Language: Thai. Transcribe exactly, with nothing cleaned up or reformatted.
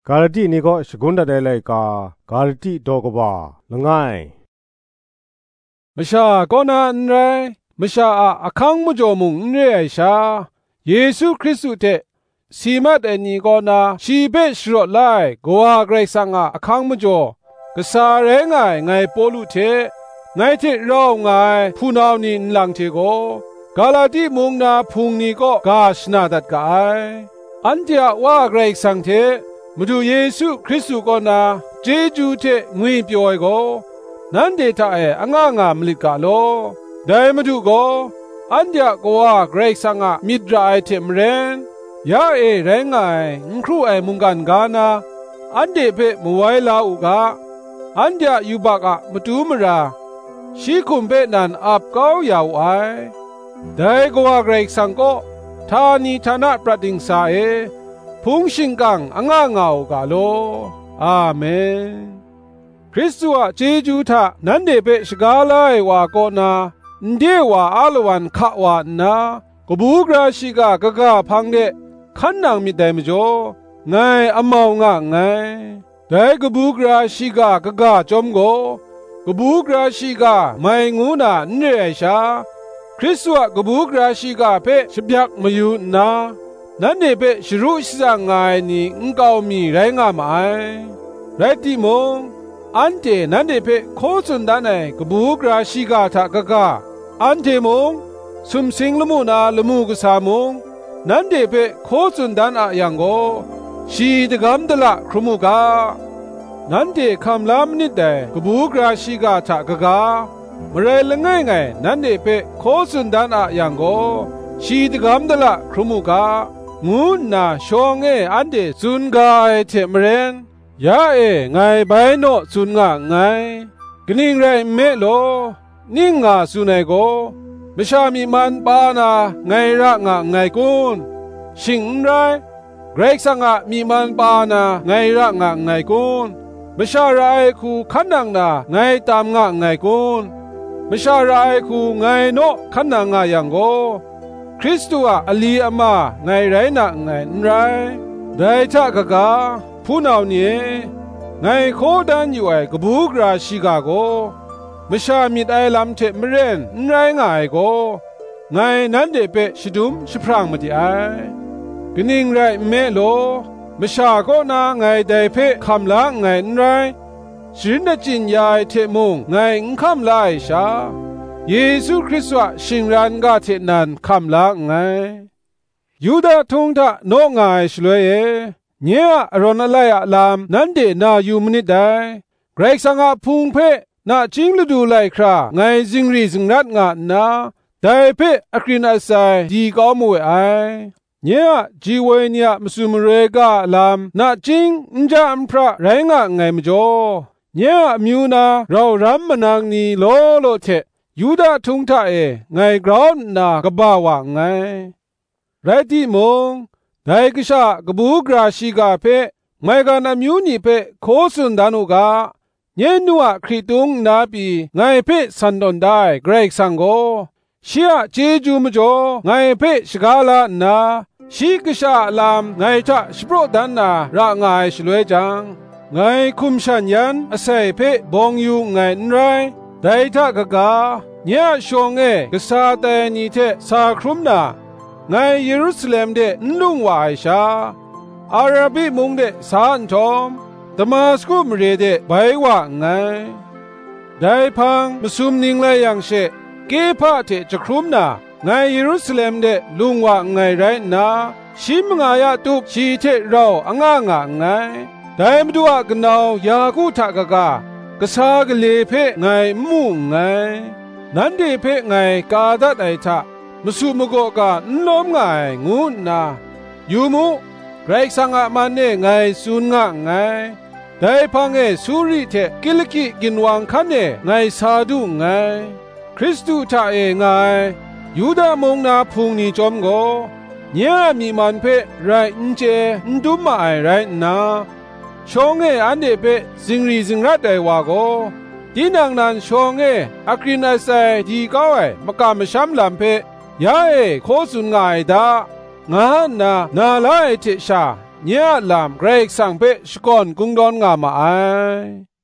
กาลตินี่ก็สกุลดาเดลัยกากาลติดอกบาละง่ายมชาก็นาอันไรมชาอาคังมุจอมุงเรียชาเยซูคริสต์เตสีมัดเอนีก็นาชีเบชรอไลกัวเกรซังอาคังมุจอกษาเรงไงไงปอลุเทไงเทเราไงผู้นาวนินหลังเทโกกาลาติมุงนาพุงนี้ก็กาชนาดัดกายอันเดียว่าเกรซังเทมาดูเยซูคริสต์ก็นาเจจูเทงุยเปียวโกนั่นเดตาเออ่างางามลิกาโลได้มาดูก็อันเดียก็ว่าเกรซังอามิดราไอเทมเรนยาเอแรงไงครูไอมุงกันกานาอันเดเปมวยลาอุกาอันเดียยูบักอะมาดูมราชีคุมเปนันอับเก้ายาวไอได้ก็ว่าเกรซังก็ทานีธนาประดิงสาเอพุงชิงกังอ่างางาวกาโลอาเมนคริสต์ว่าเจจูทานันเดเปชกาไลวาโกนาเดวาอาลวันขะวานากบูกราชิกากะกะพังเดขันนางมิไดมจ่อไงอมาวงะไงได้กบูกราชิกากะกะจอมโกกบูกราชิกาไม่งูนาเนเรชาคริสต์ว่ากบูกราชิกาเปฉบักมาอยู่นานั่นเดเปชรุชะงายนี่งกาวมีไรงามไอไรติมงอันเจนั่นเดเปโคสุนดานไอกบูกราชิกาทากะกะอันเจมงสุมสิงละมุนาละมูกสามงนั่นเดเปโคสุนดานอะยังโกชีดกัมดละครุมุกานั่นเดคำลามนิดเดกบูกราชิกาทากะกะมะเรละง่ายไงนั่นเดเปโคสุนดานอะยังโกชีดกัมดละครุมุกางูนาชองเออันเดซุนกาเอเทมเรนยาเอไงไบโนซุนงะไงกนิ่งไรเมโลนิ่งงาซุนไอโกมชามีมันปานาไงระงะไงกุนชิงไรเกรกสังะมีมันปานาไงระงะไงกุนมชาไรคูขันนังนาไงตามงะไงกุนมชาไรคูไงโนขันนังงะยังโกคริสต์ว่าอลีอามาไงไรนะไงนไรได้ทักกะผู้นาวนี้ไงโคดันอยู่ไอกบูกราชิกาโกมชามิดไอลำเทมเรนไรง่ายโกไงนั้นเดเปชิดุมชิพรางมาดีไอกนิ่งไรเมโลมชาโกนาไงได้เพคำละไงไรจินดจินยายเทมุงไงคำลายชาเยซูคริสต์ว่าชิงรันกาเทนันคำละไงยูดาทงทะโนไงชลวยเอเนี่ยอรอนอะไรอะลามนั่นเดนายูมนิดได้เกรกสังอาพุงเพนาจิงฤดูไลคราไงจิงรีจิงรัดงานาได้เพอครินาไซดีก็มวยไอเนี่ยจีเวเนียมสุมเรกาลามนาจิงอินจาอัมพระไรงะไงมจ่อเนี่ยมิวนาเรารัมมนางนีโลโลเทยูดาทุงทะเอไงกราวน์นากะบาวะไงไรติมงได้กษากบูกราชิกาเพไมกานามิวนีเพโคสุนดานุกาเยนัวคริตุงนาปีไงเพสันดอนได้เกรกสังโกเชียเจจูมจ่อไงเพชกาลานาชีกษาลามไงทะสโปรดันนาระไงชลวยจังไงคุมชันยันอาศัยเพบองยูไงนไรได้ทะกะกาเนี่ยชงเอกษาแต่นีเทสาครุมนาไงเยรูซาเล็มเดนลุงวายชาอาราบิมุงเดสานทอมดมัสกุมเรเดไบวะไงได้พังมสุมนิงเลยยังเชเกพะเทจะครุมนาไงเยรูซาเล็มเดลุงวะไงไรนาชิมงายะตุกชีเทเราอ่างางะไงได้มาดูอะกนาวยากูทะกะกากษากะเลเพไงมุงไงนันเดเพไงกาดัดไอทะมสุมโกกะนล้อมไงงูนายูมุเกรกสังอะมันเนไงซุนงะไงได้พังเอสุริเทกิลกิกินวังคันเนไงสาดุไงคริสตุทะเอไงยูดามงนาพุงนีจอมโกเนี่ยมีมันเพไรอินเจนดุมาไอไรนาชองเออันเดเปซิงรีซิงรัดไดวาโกดีนังนันชองเออะครินาไซดีก้าวไอมะกามชัมลัมเพยาเอโคสุนงายดางานานาลาเอติชาเนี่ยลามเกรกสังเปชกอนกุงดอนงามาไอ